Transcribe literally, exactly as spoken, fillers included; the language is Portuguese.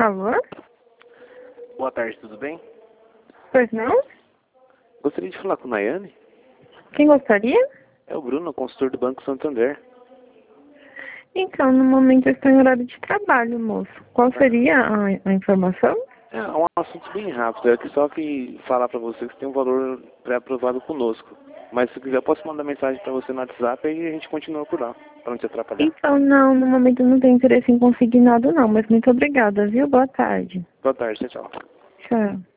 Alô? Boa tarde, tudo bem? Pois não? Gostaria de falar com Nayane. Quem gostaria? É o Bruno, consultor do Banco Santander. Então, no momento eu estou em horário de trabalho, moço. Qual seria a, a informação? É um assunto bem rápido, é que só que falar para você que tem um valor pré-aprovado conosco. Mas se quiser eu posso mandar mensagem para você no WhatsApp e a gente continua por lá, para não te atrapalhar. Então, não, no momento eu não tenho interesse em conseguir nada não, mas muito obrigada, viu? Boa tarde. Boa tarde, tchau, tchau. Tchau.